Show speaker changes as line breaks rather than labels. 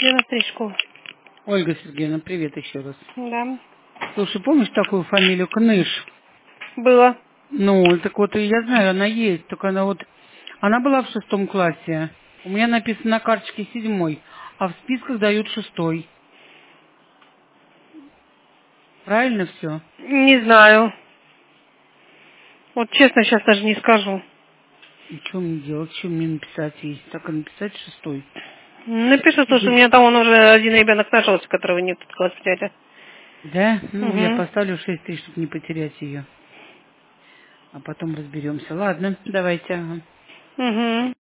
Я на стрижку.
Ольга Сергеевна, привет еще раз.
Да.
Слушай, помнишь такую фамилию Кныш?
Было.
Ну, так вот, я знаю, она есть, только она была в 6 классе. У меня написано на карточке 7, а в списках дают 6. Правильно все?
Не знаю. Вот честно, сейчас даже не скажу.
И что мне делать? Что мне написать есть? Так и написать 6.
Напишу, что у меня там он уже один ребенок нашелся, которого не в тот класс взяли.
Да? Ну, я
Угу.
поставлю 6 чтобы не потерять ее. А потом разберемся. Ладно, давайте. Ага.
Угу.